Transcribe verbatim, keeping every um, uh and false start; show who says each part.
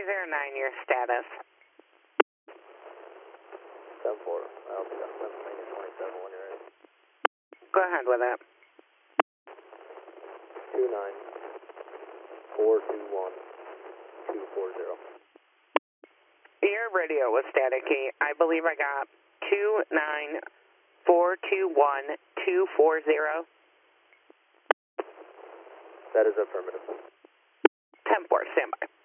Speaker 1: zero nine, your status.
Speaker 2: ten four, I'll be at Pennsylvania twenty-seven when you're ready.
Speaker 1: Go ahead with it.
Speaker 2: two nine four two one two four zero.
Speaker 1: Your radio was staticky. I believe I got two nine four two one two four zero.
Speaker 2: That is affirmative.
Speaker 1: ten four, stand by.